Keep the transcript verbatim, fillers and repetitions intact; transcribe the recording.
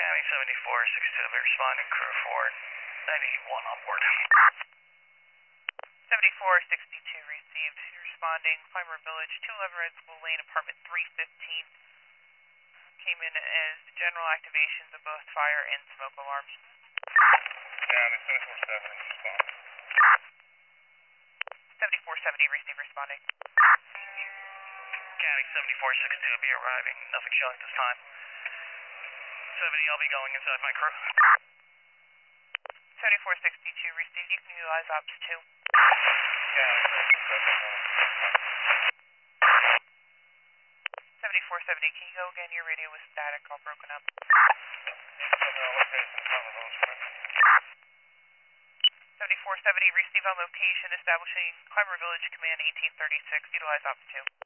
County seventy-four sixty-two, responding crew four ninety-one on board. seventy-four sixty-two received, responding Climber Village, two eleven Red School Lane, apartment three fifteen. Came in as general activations of both fire and smoke alarms. County seventy-four seventy, responding. seventy-four seventy received, responding. County seventy-four sixty-two will be arriving, nothing showing this time. seventy, I'll be going inside my crew. seventy-four sixty-two received, you can utilize ops two. County seventy-four seventy. seventy-four seventy, can you go again? Your radio was static, all broken up. seventy-four seventy, receive on location, establishing Climber Village, command eighteen thirty-six, utilize ops two.